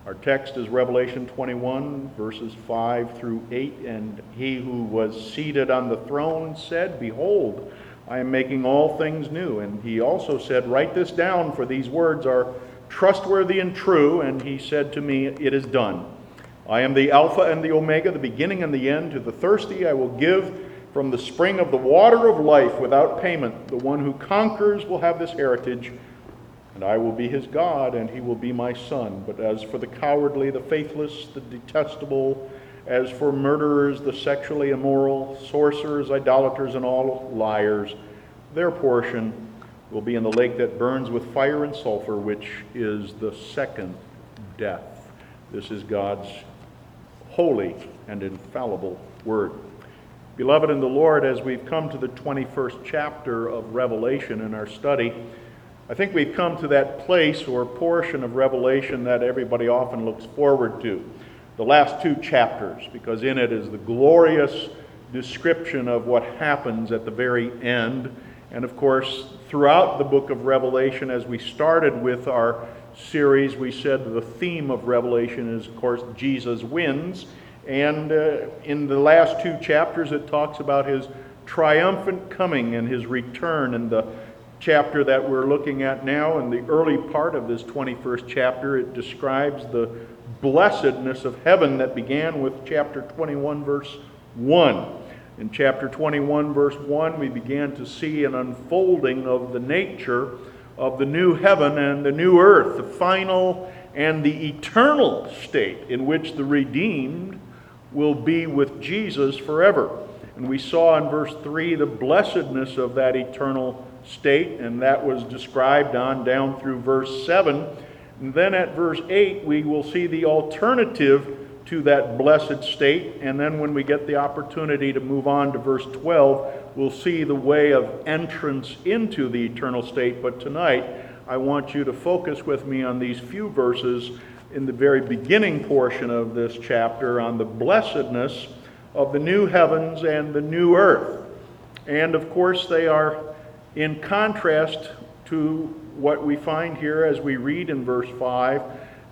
Our text is Revelation 21, verses 5 through 8. And he who was seated on the throne said, "Behold, I am making all things new." And he also said, "Write this down, for these words are trustworthy and true." And he said to me, "It is done. I am the Alpha and the Omega, the beginning and the end. To the thirsty I will give from the spring of the water of life without payment. The one who conquers will have this heritage, and I will be his God, and he will be my son. But as for the cowardly, the faithless, the detestable, as for murderers, the sexually immoral, sorcerers, idolaters, and all liars, their portion will be in the lake that burns with fire and sulfur, which is the second death." This is God's holy and infallible word. Beloved in the Lord, as we've come to the 21st chapter of Revelation in our study, I think we've come to that place or portion of Revelation that everybody often looks forward to. The last two chapters, because in it is the glorious description of what happens at the very end. And of course, throughout the book of Revelation, as we started with our series, we said the theme of Revelation is, of course, Jesus wins. And in the last two chapters, it talks about his triumphant coming and his return. And the chapter that we're looking at now, in the early part of this 21st chapter, it describes the blessedness of heaven that began with chapter 21, verse 1. In chapter 21, verse 1, we began to see an unfolding of the nature of the new heaven and the new earth, the final and the eternal state in which the redeemed will be with Jesus forever. And we saw in verse 3 the blessedness of that eternal state, and that was described on down through verse 7. And then at verse 8 we will see the alternative to that blessed state, and then when we get the opportunity to move on to verse 12, we'll see the way of entrance into the eternal state. But tonight I want you to focus with me on these few verses in the very beginning portion of this chapter on the blessedness of the new heavens and the new earth. And of course they are in contrast to what we find here as we read in verse 5,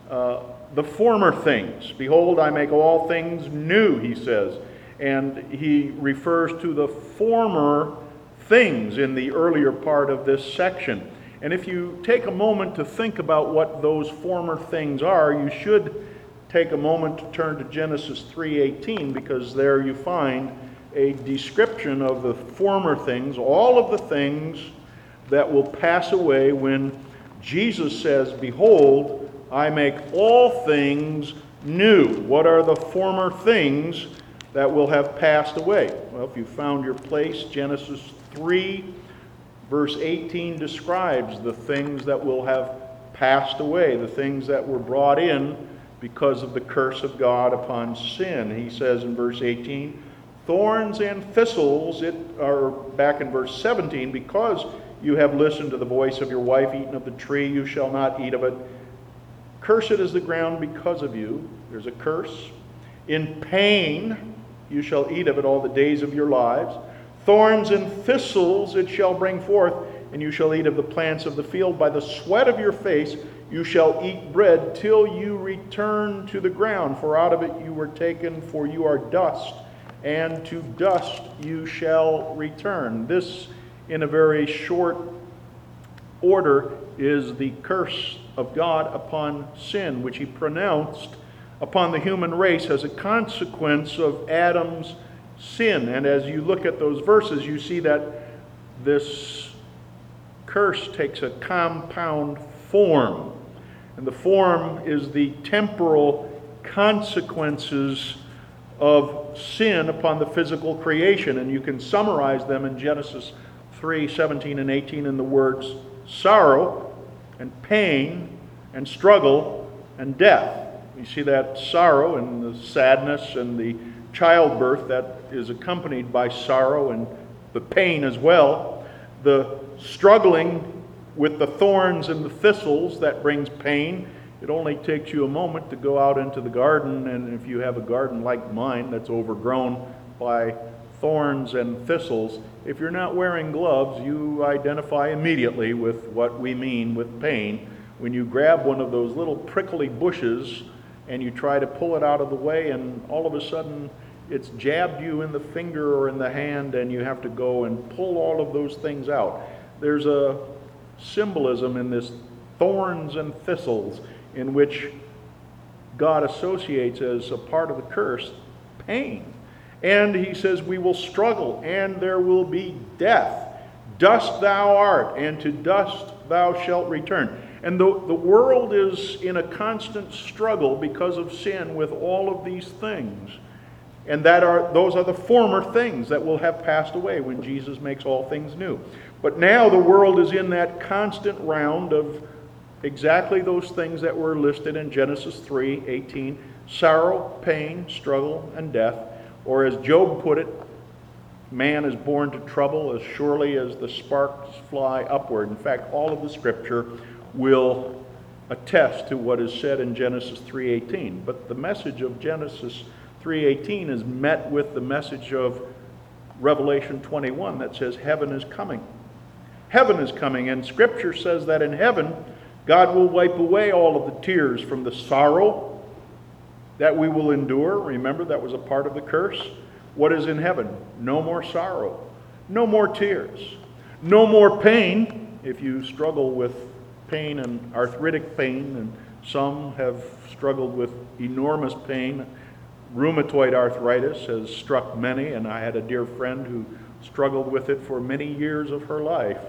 the former things. "Behold, I make all things new," he says. And he refers to the former things in the earlier part of this section. And if you take a moment to think about what those former things are, you should take a moment to turn to Genesis 3:18, because there you find a description of the former things, all of the things that will pass away when Jesus says, "Behold, I make all things new." What are the former things that will have passed away? Well, if you found your place, Genesis 3, verse 18 describes the things that will have passed away, the things that were brought in because of the curse of God upon sin. He says in verse 18, "Thorns and thistles," or back in verse 17, "because you have listened to the voice of your wife, eaten of the tree, you shall not eat of it. Cursed is the ground because of you." There's a curse. "In pain you shall eat of it all the days of your lives. Thorns and thistles it shall bring forth, and you shall eat of the plants of the field. By the sweat of your face you shall eat bread till you return to the ground. For out of it you were taken, for you are dust, and to dust you shall return." This, in a very short order, is the curse of God upon sin, which he pronounced upon the human race as a consequence of Adam's sin. And as you look at those verses, you see that this curse takes a compound form. And the form is the temporal consequences of sin upon the physical creation. And you can summarize them in Genesis 3:17 and 18 in the words sorrow and pain and struggle and death. You see that sorrow and the sadness and the childbirth that is accompanied by sorrow and the pain as well. The struggling with the thorns and the thistles, that brings pain. It only takes you a moment to go out into the garden, and if you have a garden like mine that's overgrown by thorns and thistles, if you're not wearing gloves, you identify immediately with what we mean with pain. When you grab one of those little prickly bushes and you try to pull it out of the way, and all of a sudden it's jabbed you in the finger or in the hand, and you have to go and pull all of those things out. There's a symbolism in this thorns and thistles, in which God associates as a part of the curse pain. And he says we will struggle, and there will be death. Dust thou art, and to dust thou shalt return. And the world is in a constant struggle because of sin with all of these things. And those are the former things that will have passed away when Jesus makes all things new. But now the world is in that constant round of exactly those things that were listed in Genesis 3:18, sorrow, pain, struggle, and death. Or as Job put it, man is born to trouble as surely as the sparks fly upward. In fact, all of the Scripture will attest to what is said in Genesis 3:18. But the message of Genesis 3:18 is met with the message of Revelation 21 that says heaven is coming. Heaven is coming, and Scripture says that in heaven, God will wipe away all of the tears from the sorrow that we will endure. Remember, that was a part of the curse. What is in heaven? No more sorrow, no more tears, no more pain. If you struggle with pain and arthritic pain, and some have struggled with enormous pain, rheumatoid arthritis has struck many, and I had a dear friend who struggled with it for many years of her life.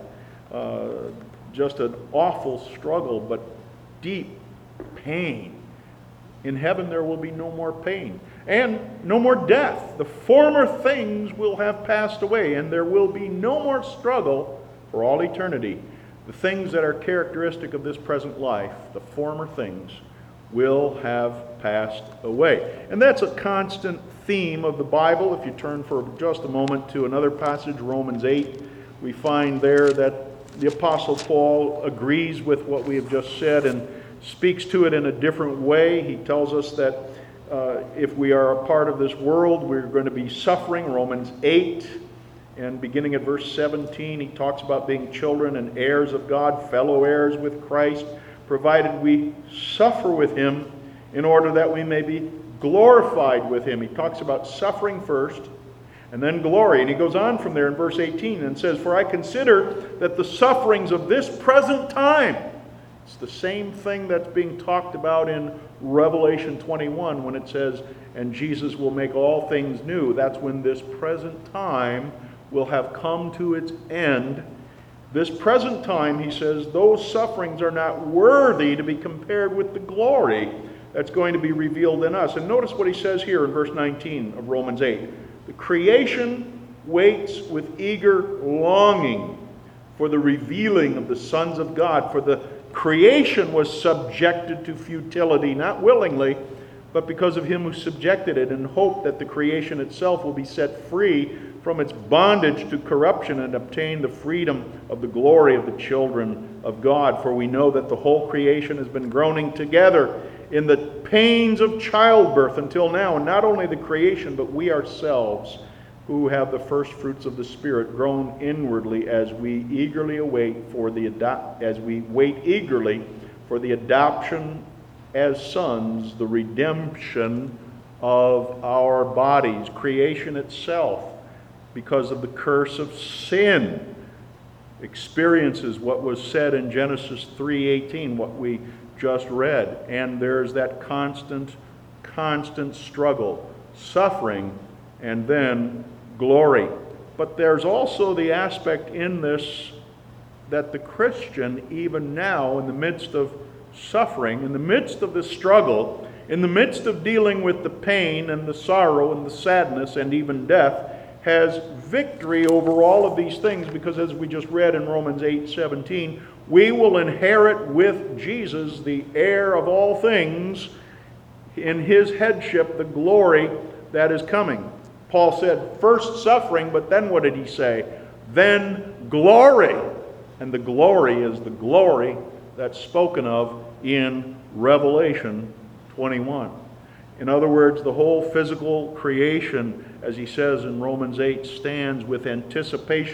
Just an awful struggle, but deep pain. In heaven there will be no more pain and no more death. The former things will have passed away, and there will be no more struggle for all eternity. The things that are characteristic of this present life, the former things, will have passed away. And that's a constant theme of the Bible. If you turn for just a moment to another passage, Romans 8, we find there that the Apostle Paul agrees with what we have just said and speaks to it in a different way. He tells us that if we are a part of this world, we're going to be suffering. Romans 8, and beginning at verse 17, he talks about being children and heirs of God, fellow heirs with Christ, provided we suffer with him in order that we may be glorified with him. He talks about suffering first and then glory. And he goes on from there in verse 18 and says, for I consider that the sufferings of this present time, it's the same thing that's being talked about in Revelation 21 when it says, and Jesus will make all things new. That's when this present time will have come to its end. This present time, he says, those sufferings are not worthy to be compared with the glory that's going to be revealed in us. And notice what he says here in verse 19 of Romans 8. The creation waits with eager longing for the revealing of the sons of God. For the creation was subjected to futility, not willingly, but because of him who subjected it, in hope that the creation itself will be set free from its bondage to corruption and obtain the freedom of the glory of the children of God. For we know that the whole creation has been groaning together in the pains of childbirth until now. And not only the creation, but we ourselves, who have the first fruits of the Spirit, groan inwardly as we wait eagerly for the adoption as sons, the redemption of our bodies. Creation itself, because of the curse of sin, experiences what was said in Genesis 3:18, what we just read. And there's that constant struggle, suffering, and then glory. But there's also the aspect in this that the Christian, even now, in the midst of suffering, in the midst of the struggle, in the midst of dealing with the pain and the sorrow and the sadness and even death, has victory over all of these things, because as we just read in Romans 8:17, we will inherit with Jesus, the heir of all things, in his headship, the glory that is coming. Paul said, first suffering, but then what did he say? Then glory. And the glory is the glory that's spoken of in Revelation 21. In other words, the whole physical creation, as he says in Romans 8, stands with anticipation,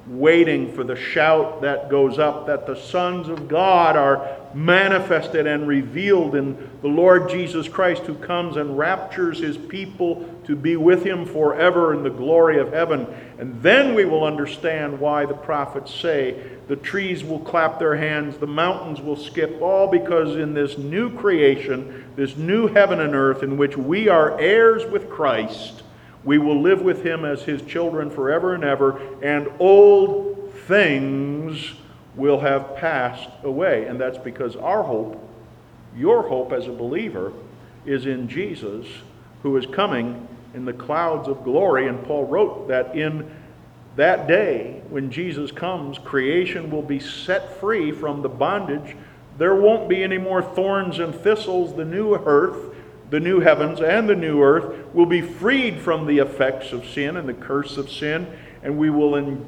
waiting for the shout that goes up that the sons of God are manifested and revealed in the Lord Jesus Christ, who comes and raptures his people to be with him forever in the glory of heaven. And then we will understand why the prophets say the trees will clap their hands, the mountains will skip, all because in this new creation, this new heaven and earth in which we are heirs with Christ, we will live with him as his children forever and ever, and old things will have passed away. And that's because our hope, your hope as a believer, is in Jesus, who is coming in the clouds of glory. And Paul wrote that in that day, when Jesus comes, creation will be set free from the bondage. There won't be any more thorns and thistles. The new earth, the new heavens and the new earth will be freed from the effects of sin and the curse of sin, and we will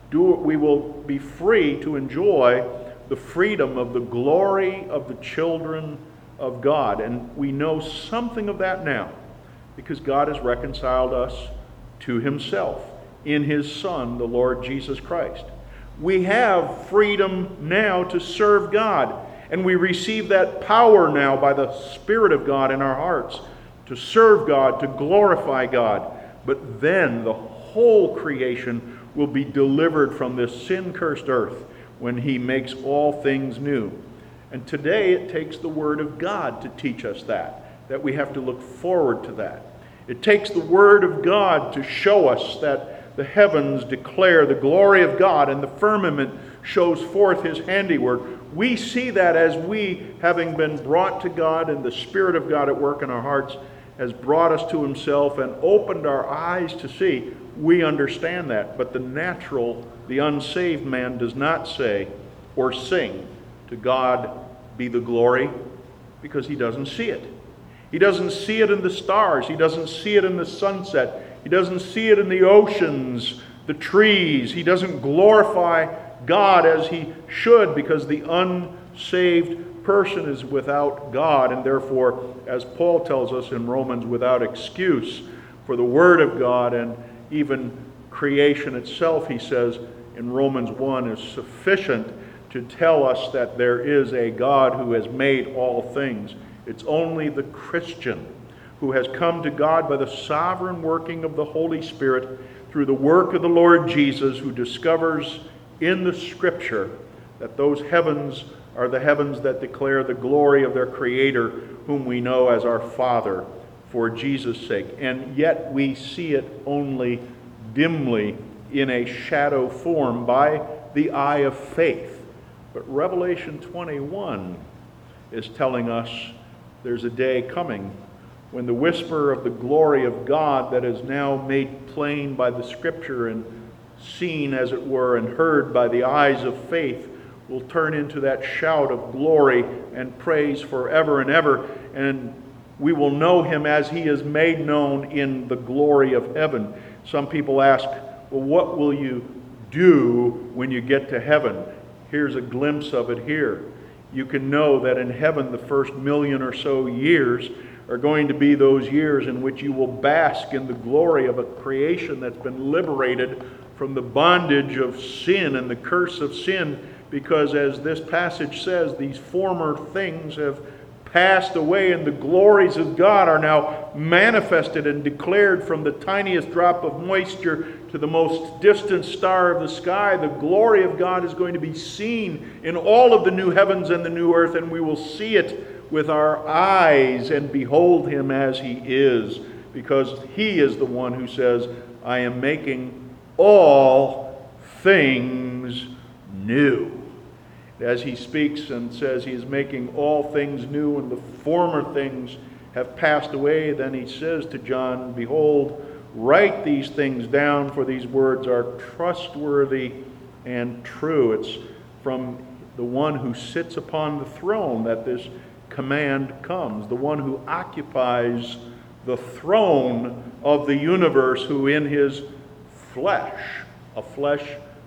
be free to enjoy the freedom of the glory of the children of God. And we know something of that now because God has reconciled us to himself in his Son, the Lord Jesus Christ. We have freedom now to serve God. And we receive that power now by the Spirit of God in our hearts to serve God, to glorify God. But then the whole creation will be delivered from this sin-cursed earth when he makes all things new. And today it takes the Word of God to teach us that we have to look forward to that. It takes the Word of God to show us that the heavens declare the glory of God and the firmament shows forth his handiwork. We see that as we, having been brought to God and the Spirit of God at work in our hearts, has brought us to himself and opened our eyes to see. We understand that. But the natural, the unsaved man does not say or sing, "To God be the glory," because he doesn't see it. He doesn't see it in the stars. He doesn't see it in the sunset. He doesn't see it in the oceans, the trees. He doesn't glorify God as he should, because the unsaved person is without God, and therefore, as Paul tells us in Romans, without excuse. For the Word of God and even creation itself, he says in Romans 1, is sufficient to tell us that there is a God who has made all things. It's only the Christian who has come to God by the sovereign working of the Holy Spirit through the work of the Lord Jesus, who discovers in the Scripture that those heavens are the heavens that declare the glory of their Creator, whom we know as our Father, for Jesus' sake. And yet we see it only dimly in a shadow form by the eye of faith. But Revelation 21 is telling us there's a day coming when the whisper of the glory of God that is now made plain by the Scripture and seen, as it were, and heard by the eyes of faith will turn into that shout of glory and praise forever and ever. And we will know him as he is made known in the glory of heaven. Some people ask, well, what will you do when you get to heaven? Here's a glimpse of it here. You can know that in heaven the first 1,000,000 or so years are going to be those years in which you will bask in the glory of a creation that's been liberated from the bondage of sin and the curse of sin, because as this passage says, these former things have passed away and the glories of God are now manifested and declared. From the tiniest drop of moisture to the most distant star of the sky, the glory of God is going to be seen in all of the new heavens and the new earth, and we will see it with our eyes and behold him as he is, because he is the one who says, I am making all things new. As he speaks and says he is making all things new and the former things have passed away, then he says to John, behold, write these things down, for these words are trustworthy and true. It's from the one who sits upon the throne that this command comes, the one who occupies the throne of the universe, who in his flesh, a flesh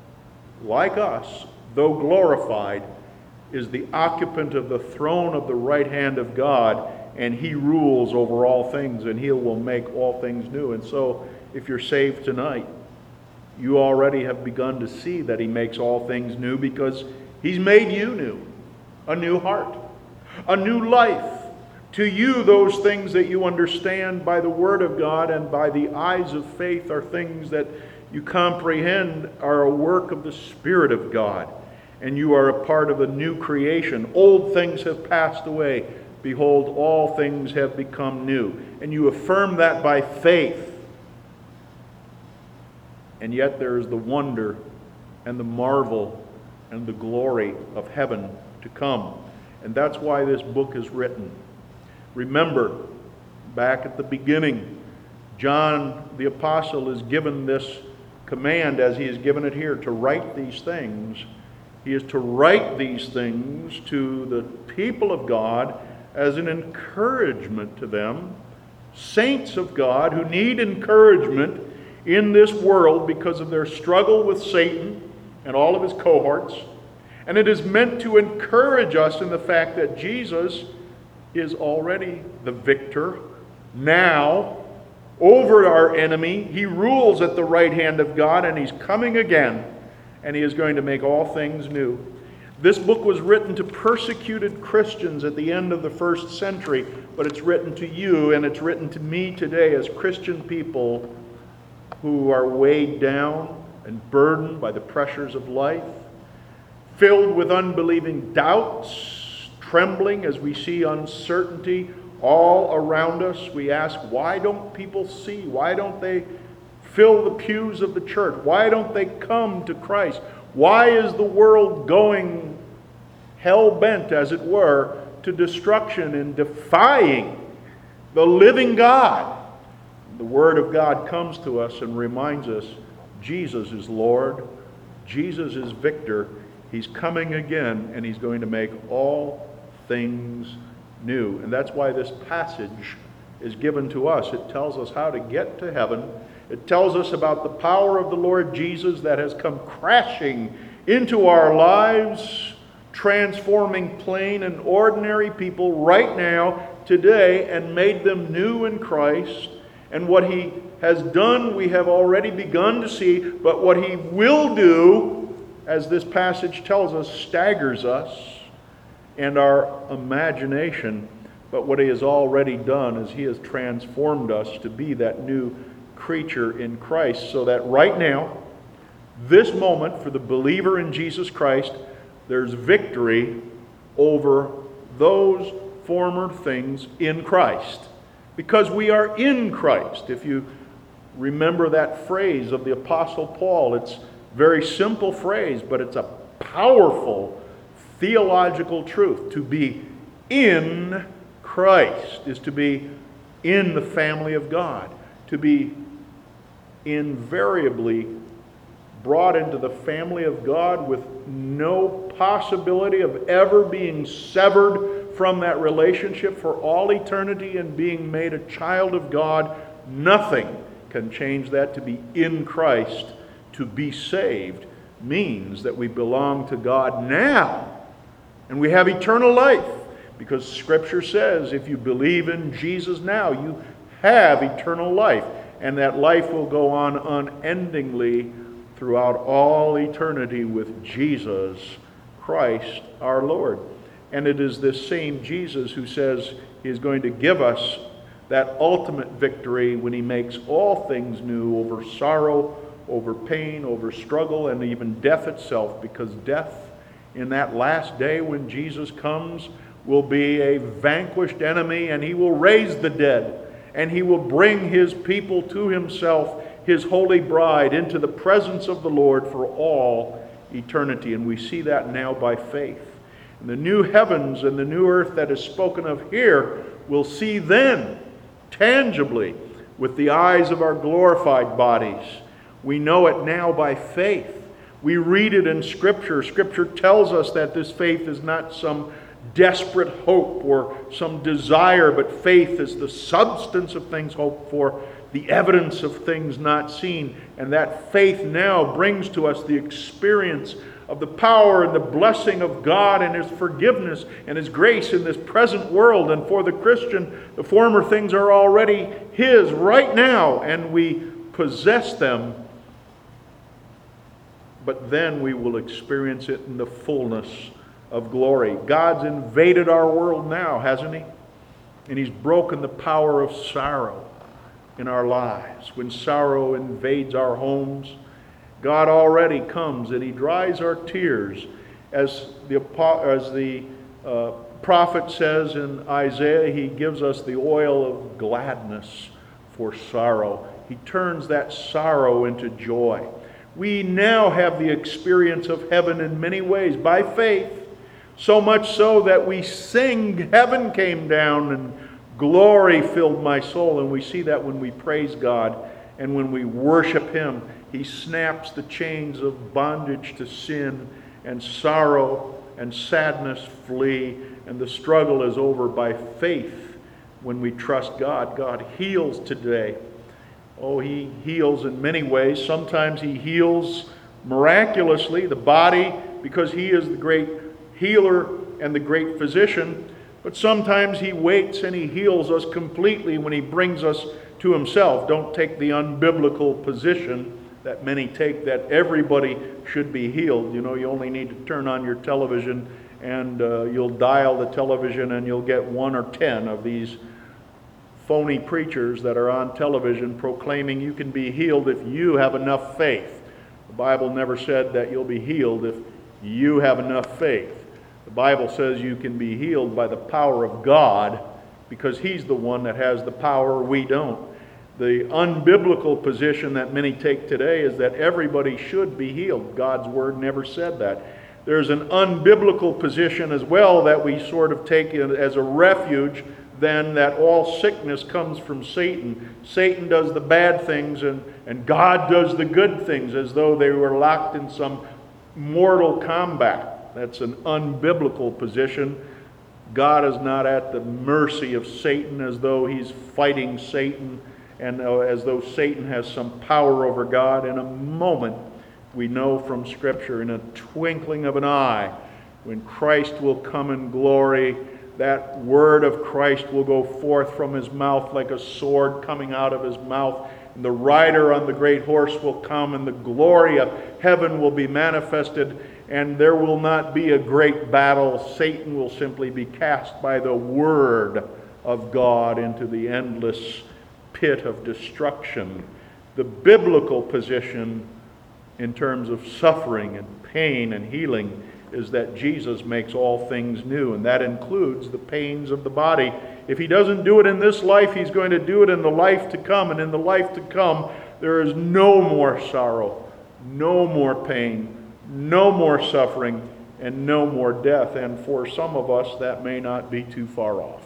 like us, though glorified, is the occupant of the throne of the right hand of God, and he rules over all things, and he will make all things new. And so, if you're saved tonight, You already have begun to see that He makes all things new because He's made you new. A new heart, a new life. To you, those things that you understand by the Word of God and by the eyes of faith are things that you comprehend are a work of the Spirit of God. And you are a part of a new creation. Old things have passed away. Behold, all things have become new. And you affirm that by faith. And yet there is the wonder and the marvel and the glory of heaven to come. And that's why this book is written. Remember, back at the beginning, John the Apostle is given this command, as he is given it here, to write these things. He is to write these things to the people of God as an encouragement to them, saints of God who need encouragement in this world because of their struggle with Satan and all of his cohorts. And it is meant to encourage us in the fact that Jesus is already the victor now over our enemy. He rules at the right hand of God, and He's coming again, and He is going to make all things new. This book was written to persecuted Christians at the end of the first century, but it's written to you and it's written to me today as Christian people who are weighed down and burdened by the pressures of life, filled with unbelieving doubts, trembling as we see uncertainty all around us. We ask, why don't people see? Why don't they fill the pews of the church? Why don't they come to Christ? Why is the world going hell-bent, as it were, to destruction and defying the living God? The Word of God comes to us and reminds us Jesus is Lord. Jesus is victor. He's coming again, and He's going to make all things new. And that's why this passage is given to us. It tells us how to get to heaven. It tells us about the power of the Lord Jesus that has come crashing into our lives, transforming plain and ordinary people right now, today, and made them new in Christ. And what He has done, we have already begun to see, but what He will do, as this passage tells us, staggers us and our imagination. But what He has already done is He has transformed us to be that new creature in Christ, so that right now, this moment, for the believer in Jesus Christ, there's victory over those former things in Christ. Because we are in Christ. If you remember that phrase of the Apostle Paul, it's a very simple phrase, but it's a powerful theological truth. To be in Christ is to be in the family of God. To be invariably brought into the family of God with no possibility of ever being severed from that relationship for all eternity and being made a child of God. Nothing can change that. To be in Christ, to be saved, means that we belong to God now and we have eternal life, because Scripture says if you believe in Jesus now, you have eternal life, and that life will go on unendingly throughout all eternity with Jesus Christ our Lord. And it is this same Jesus who says He is going to give us that ultimate victory when He makes all things new over sorrow, over pain, over struggle, and even death itself, because death in that last day when Jesus comes will be a vanquished enemy, and He will raise the dead, and He will bring His people to Himself, His holy bride, into the presence of the Lord for all eternity. And we see that now by faith. And the new heavens and the new earth that is spoken of here, we'll see then, tangibly, with the eyes of our glorified bodies. We know it now by faith. We read it in Scripture. Scripture tells us that this faith is not some desperate hope or some desire, but faith is the substance of things hoped for, the evidence of things not seen. And that faith now brings to us the experience of the power and the blessing of God and His forgiveness and His grace in this present world. And for the Christian, the former things are already His right now, and we possess them but then we will experience it in the fullness of glory. God's invaded our world now, hasn't He? And He's broken the power of sorrow in our lives. When sorrow invades our homes, God already comes and He dries our tears. As the prophet says in Isaiah, He gives us the oil of gladness for sorrow. He turns that sorrow into joy. We now have the experience of heaven in many ways by faith, so much so that we sing, heaven came down and glory filled my soul. And we see that when we praise God and when we worship Him. He snaps the chains of bondage to sin, and sorrow and sadness flee, and the struggle is over by faith when we trust God. God heals today. Oh, He heals in many ways. Sometimes He heals miraculously the body because He is the great healer and the great physician. But sometimes He waits and He heals us completely when He brings us to Himself. Don't take the unbiblical position that many take that everybody should be healed. You know, you only need to turn on your television and you'll dial the television and you'll get 1 or 10 of these phony preachers that are on television proclaiming you can be healed if you have enough faith. The Bible never said that you'll be healed if you have enough faith. The Bible says you can be healed by the power of God because He's the one that has the power, we don't. The unbiblical position that many take today is that everybody should be healed. God's Word never said that. There's an unbiblical position as well that we sort of take as a refuge, then, that all sickness comes from Satan. Satan does the bad things and God does the good things, as though they were locked in some mortal combat. That's an unbiblical position. God is not at the mercy of Satan as though He's fighting Satan and as though Satan has some power over God. In a moment, we know from Scripture, in a twinkling of an eye, when Christ will come in glory, that word of Christ will go forth from His mouth like a sword coming out of His mouth. And the rider on the great horse will come, and the glory of heaven will be manifested, and there will not be a great battle. Satan will simply be cast by the word of God into the endless pit of destruction. The biblical position in terms of suffering and pain and healing is that Jesus makes all things new, and that includes the pains of the body. If He doesn't do it in this life, He's going to do it in the life to come, and in the life to come, there is no more sorrow, no more pain, no more suffering, and no more death. And for some of us, that may not be too far off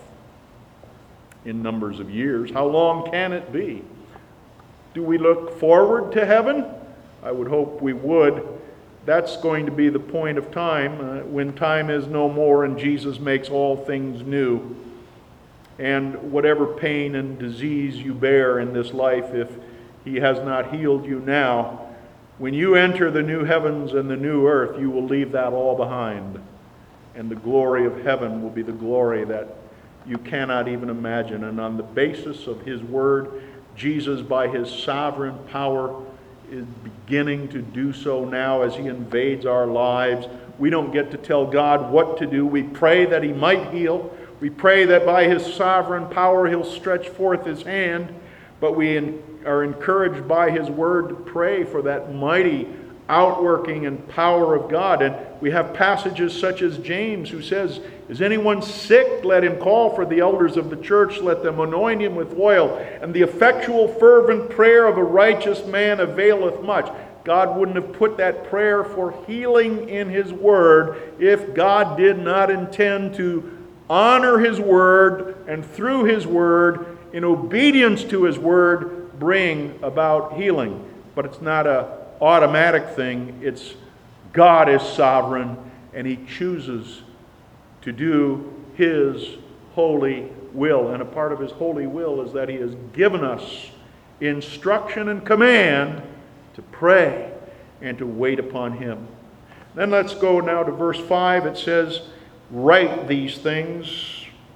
in numbers of years. How long can it be? Do we look forward to heaven? I would hope we would. That's going to be the point of time, when time is no more and Jesus makes all things new. And whatever pain and disease you bear in this life, if He has not healed you now, when you enter the new heavens and the new earth, you will leave that all behind. And the glory of heaven will be the glory that you cannot even imagine. And on the basis of His word, Jesus, by His sovereign power, is beginning to do so now as He invades our lives. We don't get to tell God what to do. We pray that He might heal. We pray that by His sovereign power He'll stretch forth His hand. But we are encouraged by His word to pray for that mighty outworking and power of God. And we have passages such as James, who says, "Is anyone sick? Let him call for the elders of the church. Let them anoint him with oil. And the effectual fervent prayer of a righteous man availeth much." God wouldn't have put that prayer for healing in His word if God did not intend to honor His word, and through His word, in obedience to His word, bring about healing. But it's not an automatic thing. It's God is sovereign, and He chooses to do His holy will. And a part of His holy will is that He has given us instruction and command to pray and to wait upon Him. Then let's go now to verse 5. It says, "Write these things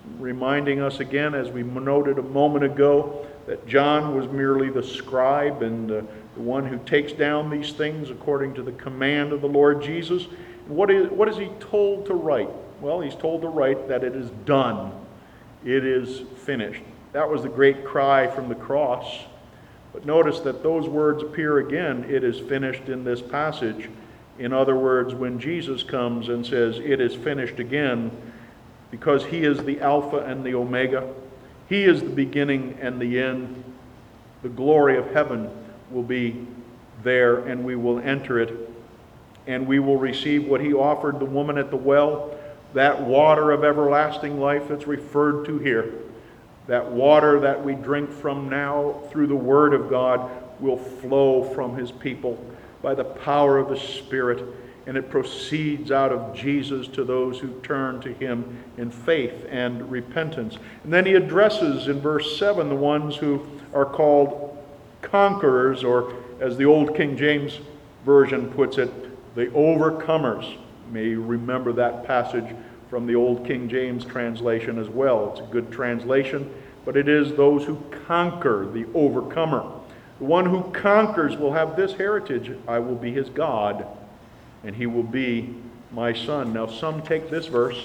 reminding us again, as we noted a moment ago, that John was merely the scribe and the one who takes down these things according to the command of the Lord Jesus. What is he told to write? Well, he's told to write that it is done. It is finished. That was the great cry from the cross. But notice that those words appear again, it is finished, in this passage. In other words, when Jesus comes and says, it is finished again, because he is the Alpha and the Omega, he is the beginning and the end, the glory of heaven will be there, and we will enter it, and we will receive what he offered the woman at the well, that water of everlasting life that's referred to here. That water that we drink from now through the Word of God will flow from his people by the power of the Spirit, and it proceeds out of Jesus to those who turn to him in faith and repentance. And then he addresses in verse 7 the ones who are called conquerors, or as the old King James Version puts it, the overcomers. You may remember that passage from the old King James translation as well. It's a good translation, but it is those who conquer, the overcomer. The one who conquers will have this heritage: I will be his God, and he will be my son. Now, some take this verse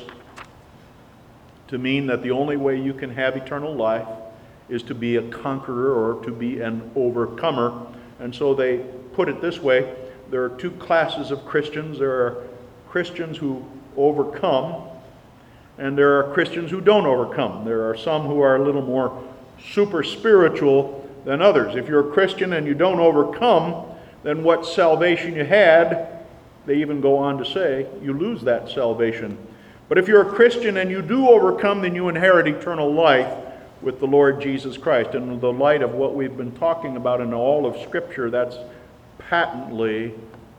to mean that the only way you can have eternal life is to be a conqueror or to be an overcomer. And so they put it this way: there are two classes of Christians. There are Christians who overcome, and there are Christians who don't overcome. There are some who are a little more super spiritual than others. If you're a Christian and you don't overcome, then what salvation you had, they even go on to say, you lose that salvation. But if you're a Christian and you do overcome, then you inherit eternal life with the Lord Jesus Christ. And in the light of what we've been talking about in all of Scripture, that's patently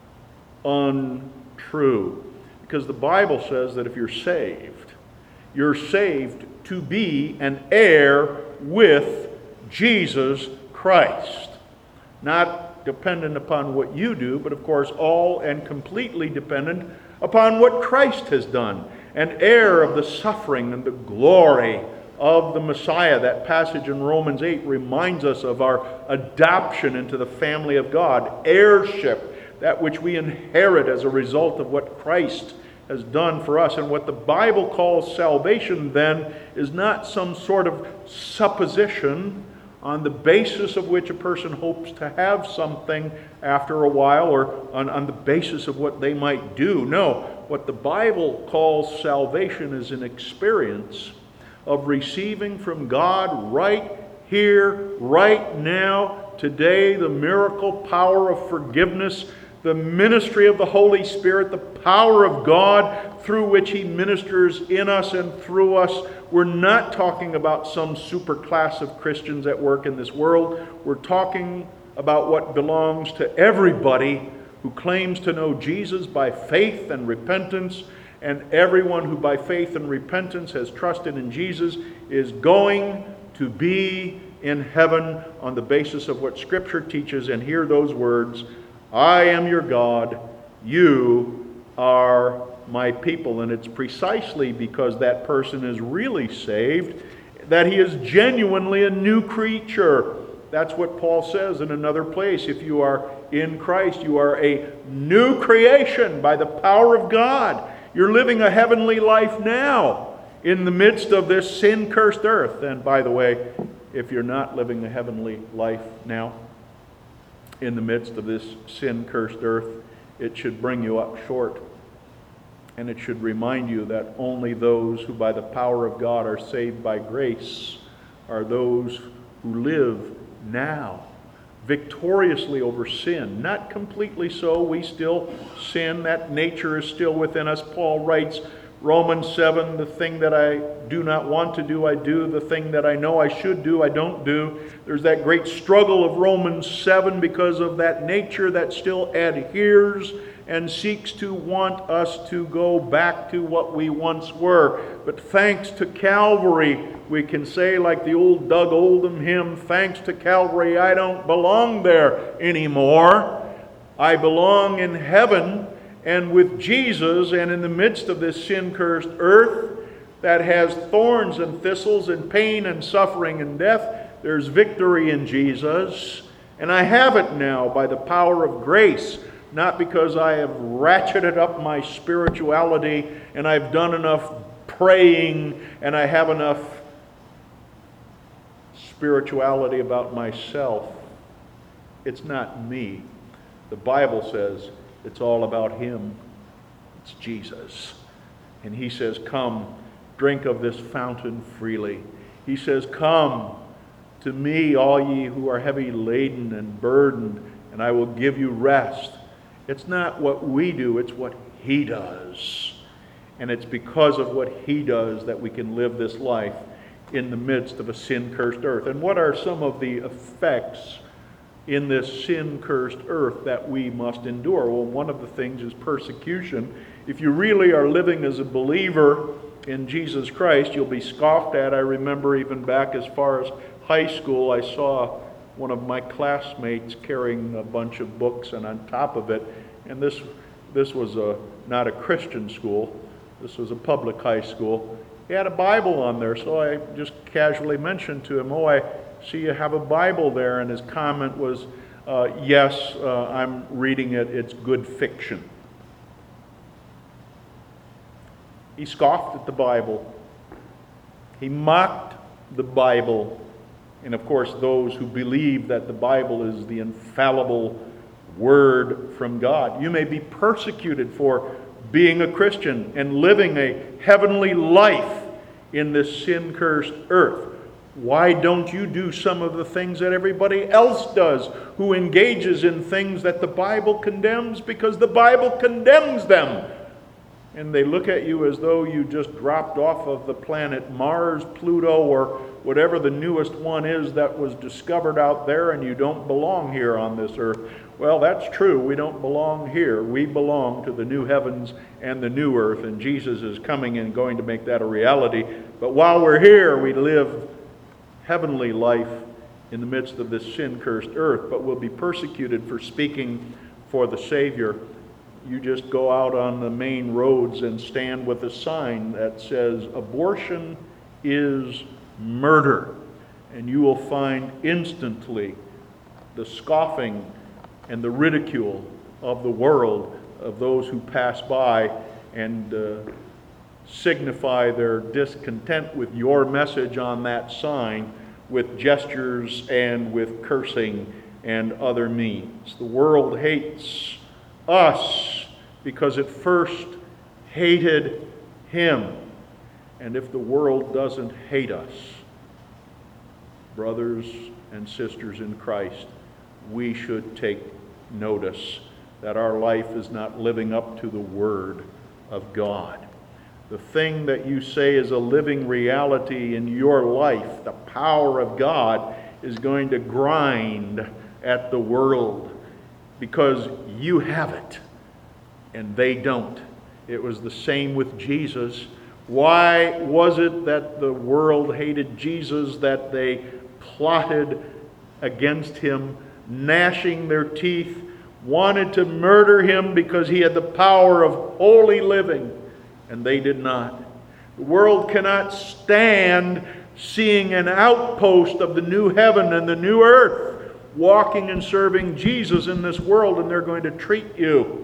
untrue. Because the Bible says that if you're saved to be an heir with Jesus Christ. Not dependent upon what you do, but of course all and completely dependent upon what Christ has done. An heir of the suffering and the glory of the Messiah. That passage in Romans 8 reminds us of our adoption into the family of God. Heirship, that which we inherit as a result of what Christ has done for us. And what the Bible calls salvation then is not some sort of supposition on the basis of which a person hopes to have something after a while, or on the basis of what they might do. No, what the Bible calls salvation is an experience of receiving from God right here, right now, today, the miracle power of forgiveness, the ministry of the Holy Spirit, the power of God through which he ministers in us and through us. We're not talking about some super class of Christians at work in this world. We're talking about what belongs to everybody who claims to know Jesus by faith and repentance. And everyone who by faith and repentance has trusted in Jesus is going to be in heaven on the basis of what Scripture teaches. And hear those words: I am your God, you are my people. And it's precisely because that person is really saved that he is genuinely a new creature. That's what Paul says in another place. If you are in Christ, you are a new creation by the power of God. You're living a heavenly life now in the midst of this sin-cursed earth. And by the way, if you're not living a heavenly life now in the midst of this sin-cursed earth, it should bring you up short. And it should remind you that only those who by the power of God are saved by grace are those who live now victoriously over sin. Not completely so. We still sin. That nature is still within us. Paul writes, Romans 7, the thing that I do not want to do, I do. The thing that I know I should do, I don't do. There's that great struggle of Romans 7 because of that nature that still adheres and seeks to want us to go back to what we once were. But thanks to Calvary, we can say like the old Doug Oldham hymn, thanks to Calvary, I don't belong there anymore. I belong in heaven and with Jesus, and in the midst of this sin-cursed earth, that has thorns and thistles and pain and suffering and death, there's victory in Jesus. And I have it now by the power of grace, not because I have ratcheted up my spirituality and I've done enough praying and I have enough spirituality about myself. It's not me. The Bible says it's all about Him. It's Jesus. And He says, come, drink of this fountain freely. He says, come to me, all ye who are heavy laden and burdened, and I will give you rest. It's not what we do, it's what He does. And it's because of what He does that we can live this life in the midst of a sin-cursed earth. And what are some of the effects in this sin-cursed earth that we must endure? Well, one of the things is persecution. If you really are living as a believer in Jesus Christ, you'll be scoffed at. I remember even back as far as high school, I saw one of my classmates carrying a bunch of books, and on top of it, and this was not a Christian school, this was a public high school, he had a Bible on there, so I just casually mentioned to him, oh, I see you have a Bible there, and his comment was, yes, I'm reading it, it's good fiction. He scoffed at the Bible. He mocked the Bible. And of course, those who believe that the Bible is the infallible word from God. You may be persecuted for being a Christian and living a heavenly life in this sin-cursed earth. Why don't you do some of the things that everybody else does who engages in things that the Bible condemns? Because the Bible condemns them. And they look at you as though you just dropped off of the planet Mars, Pluto, or whatever the newest one is that was discovered out there, and you don't belong here on this earth. Well, that's true. We don't belong here. We belong to the new heavens and the new earth, and Jesus is coming and going to make that a reality. But while we're here, we live heavenly life in the midst of this sin-cursed earth, but we'll be persecuted for speaking for the Savior. You just go out on the main roads and stand with a sign that says, abortion is murder. And you will find instantly the scoffing and the ridicule of the world, of those who pass by and signify their discontent with your message on that sign with gestures and with cursing and other means. The world hates us because it first hated Him. And if the world doesn't hate us, brothers and sisters in Christ, we should take notice that our life is not living up to the Word of God. The thing that you say is a living reality in your life, the power of God, is going to grind at the world because you have it and they don't. It was the same with Jesus. Why was it that the world hated Jesus, that they plotted against Him, gnashing their teeth, wanted to murder Him because He had the power of holy living, and they did not? The world cannot stand seeing an outpost of the new heaven and the new earth walking and serving Jesus in this world, and they're going to treat you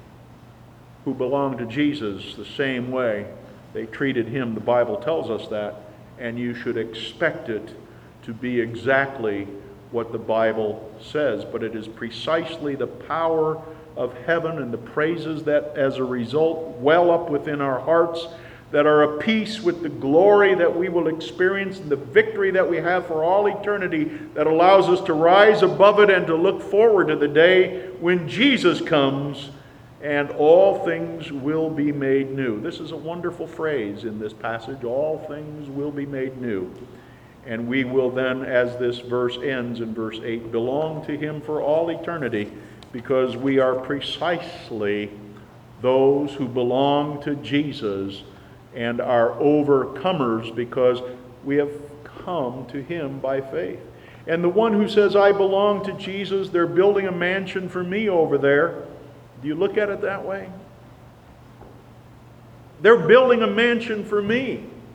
who belong to Jesus the same way they treated Him. The Bible tells us that, and you should expect it to be exactly what the Bible says. But it is precisely the power of heaven and the praises that as a result well up within our hearts that are a piece with the glory that we will experience and the victory that we have for all eternity that allows us to rise above it and to look forward to the day when Jesus comes and all things will be made new. This is a wonderful phrase in this passage. All things will be made new. And we will then, as this verse ends in verse 8, belong to Him for all eternity, because we are precisely those who belong to Jesus and are overcomers because we have come to Him by faith. And the one who says, I belong to Jesus, they're building a mansion for me over there. Do you look at it that way? They're building a mansion for me.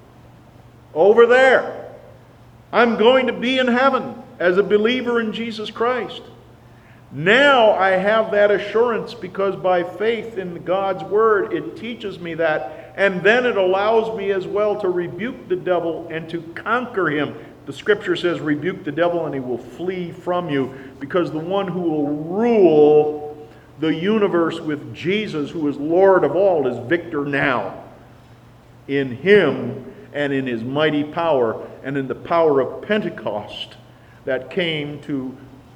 over there. I'm going to be in heaven as a believer in Jesus Christ. Now I have that assurance because by faith in God's Word, it teaches me that. And then it allows me as well to rebuke the devil and to conquer him. The Scripture says, rebuke the devil and he will flee from you. Because the one who will rule the universe with Jesus, who is Lord of all, is victor now. In Him and in His mighty power and in the power of Pentecost that came to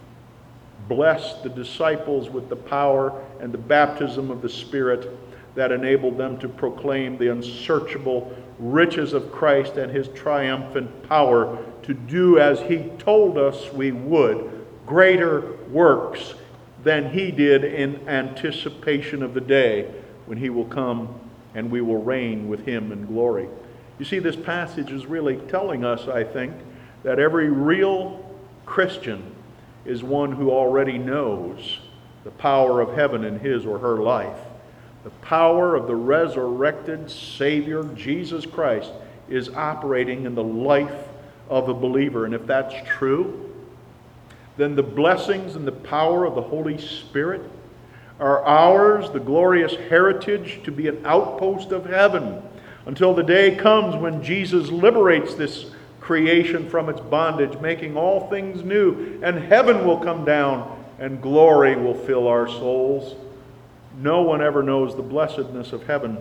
bless the disciples with the power and the baptism of the Spirit that enabled them to proclaim the unsearchable riches of Christ and His triumphant power to do as He told us we would, greater works than He did in anticipation of the day when He will come and we will reign with Him in glory. You see, this passage is really telling us, I think, that every real Christian is one who already knows the power of heaven in his or her life. The power of the resurrected Savior, Jesus Christ, is operating in the life of a believer. And if that's true, then the blessings and the power of the Holy Spirit are ours, the glorious heritage to be an outpost of heaven until the day comes when Jesus liberates this creation from its bondage, making all things new, and heaven will come down and glory will fill our souls. No one ever knows the blessedness of heaven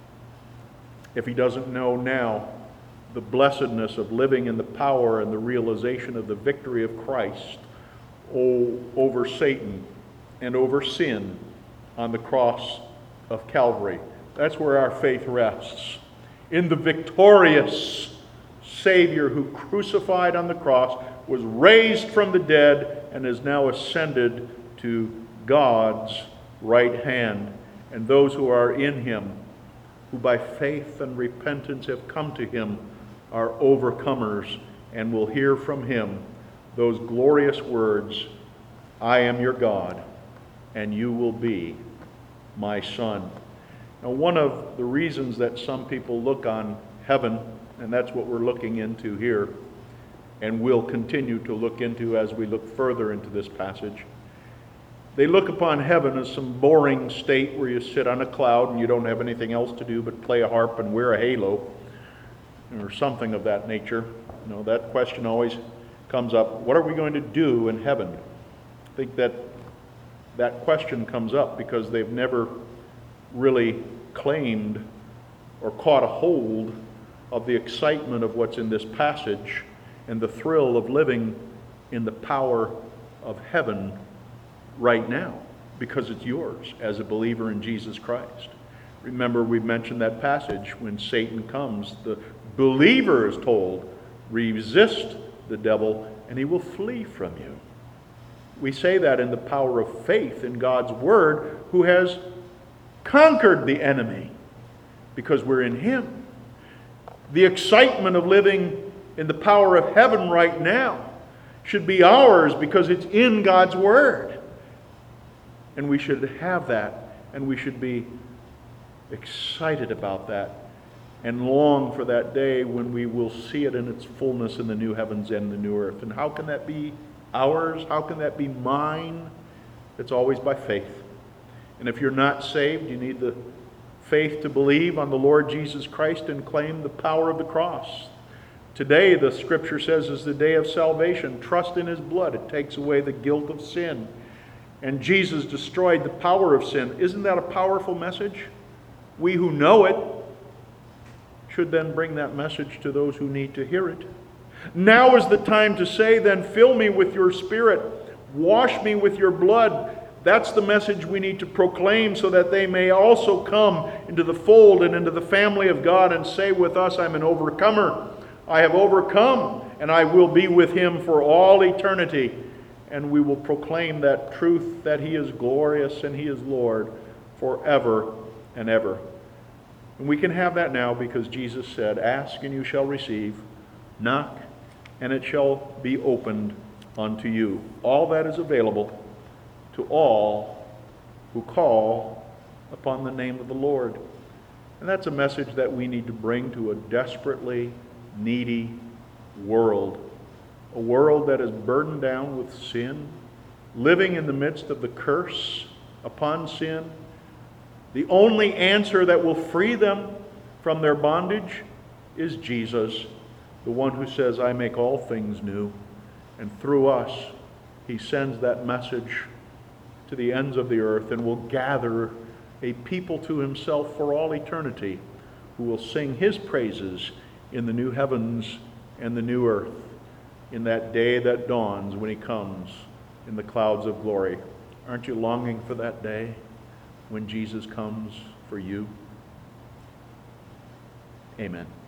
if he doesn't know now the blessedness of living in the power and the realization of the victory of Christ over Satan and over sin on the cross of Calvary. That's where our faith rests. In the victorious Savior who crucified on the cross, was raised from the dead, and is now ascended to God's right hand. And those who are in Him, who by faith and repentance have come to Him, are overcomers and will hear from Him those glorious words, I am your God, and you will be my son. Now, one of the reasons that some people look on heaven, and that's what we're looking into here, and will continue to look into as we look further into this passage. They look upon heaven as some boring state where you sit on a cloud and you don't have anything else to do but play a harp and wear a halo, or something of that nature. You know, that question always comes up, what are we going to do in heaven? I think that question comes up because they've never really claimed or caught a hold of the excitement of what's in this passage and the thrill of living in the power of heaven right now, because it's yours as a believer in Jesus Christ. Remember, we mentioned that passage when Satan comes, the believer is told, resist the devil and he will flee from you. We say that in the power of faith in God's Word, who has conquered the enemy because we're in Him. The excitement of living in the power of heaven right now should be ours because it's in God's Word. And we should have that, and we should be excited about that and long for that day when we will see it in its fullness in the new heavens and the new earth. And how can that be ours? How can that be mine? It's always by faith. And if you're not saved, you need the faith to believe on the Lord Jesus Christ and claim the power of the cross. Today, the Scripture says, is the day of salvation. Trust in His blood. It takes away the guilt of sin. And Jesus destroyed the power of sin. Isn't that a powerful message? We who know it should then bring that message to those who need to hear it. Now is the time to say, then, fill me with your Spirit. Wash me with your blood. That's the message we need to proclaim so that they may also come into the fold and into the family of God and say with us, I'm an overcomer. I have overcome, and I will be with Him for all eternity. And we will proclaim that truth, that He is glorious and He is Lord forever and ever. And we can have that now because Jesus said, ask and you shall receive, knock and it shall be opened unto you. All that is available to all who call upon the name of the Lord. And that's a message that we need to bring to a desperately needy world. A world that is burdened down with sin, living in the midst of the curse upon sin. The only answer that will free them from their bondage is Jesus, the one who says, I make all things new. And through us, he sends that message to the ends of the earth and will gather a people to himself for all eternity who will sing his praises in the new heavens and the new earth, in that day that dawns when he comes in the clouds of glory. Aren't you longing for that day when Jesus comes for you? Amen.